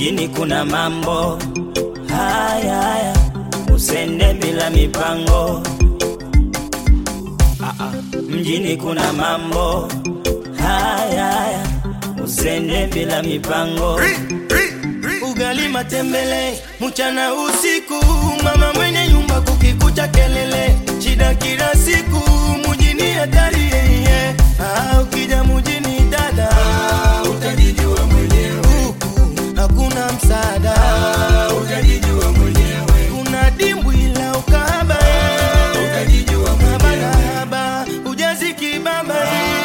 mjini kuna mambo haya, usende bila mipango. Mjini kuna mambo haya, usende bila mipango. Ugali matembele, mchana usiku, mama mwenye nyumba kukikucha kelele. Shida kila siku, mjini hatari yeye. Ukija mjini dada, utajijua mwenyewe. Hakuna msaada, utajijua mwenyewe. Kuna dimbwi la ukahaba, utajijua mwenyewe. Ujaziki baba,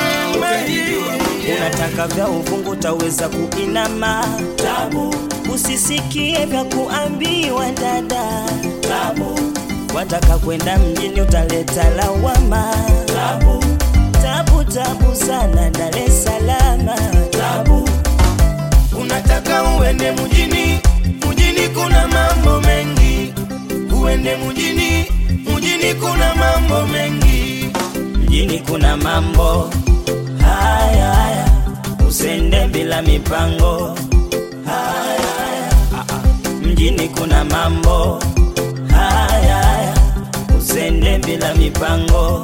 unataka vya ufungu taweza kuinama. Tabu, usisikie vya kuambiwa dada. Tabu, wataka kwenda mjini utaleta lawama. Tabu, tabu, tabu sana Dar es Salaam. Tabu, unataka uende mjini, mjini kuna mambo mengi. Uende mjini, mjini kuna mambo mengi. mjini kuna mambo haya, usende bila mipango. Mjini kuna mambo haya, usende bila mipango.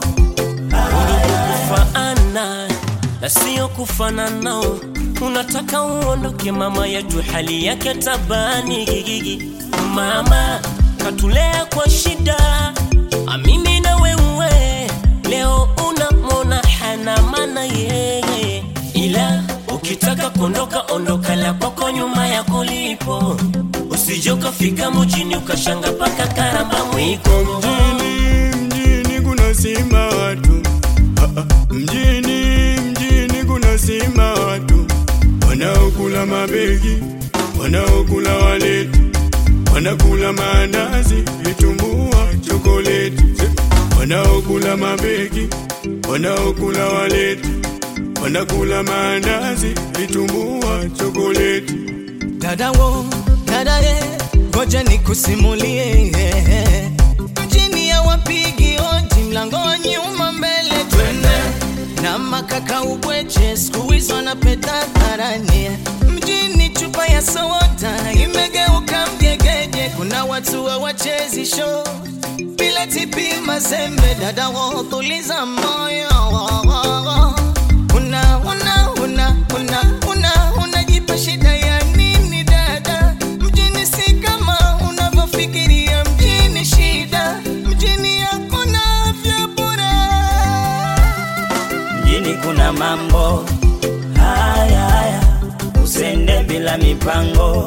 Kufaana na sio kufanana. Unataka uondoke mama yetu hali yake tabani gigigi. Mama katulea kwa shida, mimi na wewe leo unamwona hana maana yeye. Ila ukitaka kuondoka ondoka la kwako nyuma ya kulipo. Usije ukafika mjini ukashanga paka karamba mwiko. Mjini kuna sima watu. Mjini kuna sima watu. Wanaokula mabegi, wanaokula waleti, wanakula mandazi, vitumbua, chokoleti. Wanaokula mabegi, wanaokula waleti, wanakula mandazi, vitumbua, chokoleti. dada wo, dada ngoja nikusimulie. Mjini ya wapigi odi, mlango nyuma mbele twende. Na makaka ubweche, siku hizo wanapeta tarani. Mjini chupa ya soda imegeuka mgegeje. Kuna watu wachezi show bila tipi mazembe. Dada wo, tuliza moyo. Unajipa shida ya nini dada? Mjini si kama unavyofikiria. Mjini shida, mjini hakuna vya bure. Mjini kuna mambo haya, usende bila mipango.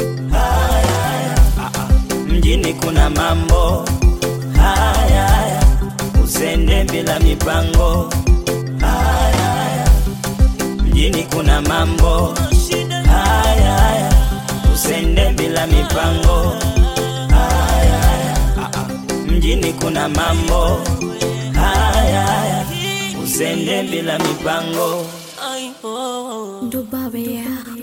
Mjini kuna mambo haya, usende bila mipango. Mjini kuna mambo haya, usende bila mipango. Mjini kuna mambo haya, usende bila mipango. Ay, oh. Dubai, yeah.